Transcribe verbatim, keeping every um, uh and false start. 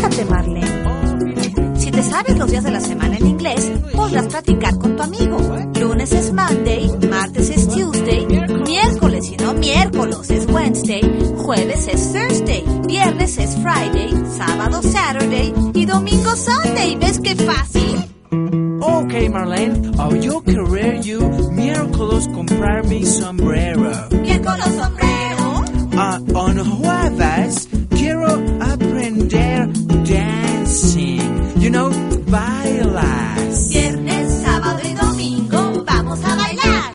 Fíjate, Marlene. Si te sabes los días de la semana en inglés, podrás practicar con tu amigo. Lunes es Monday, martes es Tuesday, miércoles y no miércoles es Wednesday, jueves es Thursday, viernes es Friday, sábado Saturday y domingo Sunday. ¿Ves qué fácil? Okay, Marlene, I'll yo querer you miércoles comprar mi sombrero. Miércoles